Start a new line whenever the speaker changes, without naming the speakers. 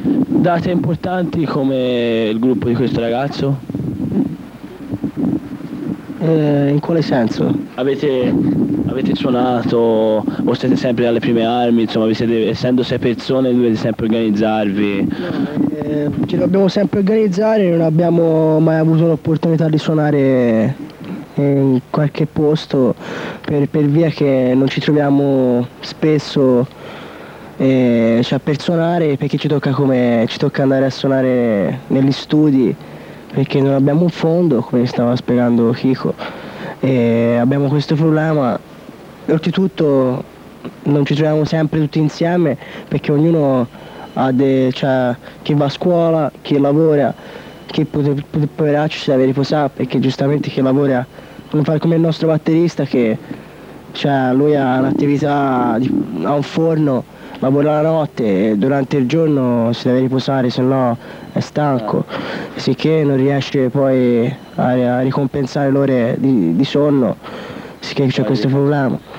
date importanti come il gruppo di questo ragazzo?
In quale senso?
Avete suonato o siete sempre alle prime armi, insomma, essendo 6 persone dovete sempre organizzarvi?
Ci dobbiamo sempre organizzare, non abbiamo mai avuto l'opportunità di suonare in qualche posto per via che non ci troviamo spesso cioè per suonare, perché ci tocca andare a suonare negli studi perché non abbiamo un fondo, come stava spiegando Chico, e abbiamo questo problema. Oltretutto non ci troviamo sempre tutti insieme perché ognuno cioè, chi va a scuola, chi lavora, chi poveraccio si deve riposare perché giustamente chi lavora non fa come il nostro batterista che cioè, lui ha un'attività, ha un forno, lavora la notte e durante il giorno si deve riposare, se no è stanco, sicché non riesce poi a ricompensare le ore di sonno, sicché c'è questo problema.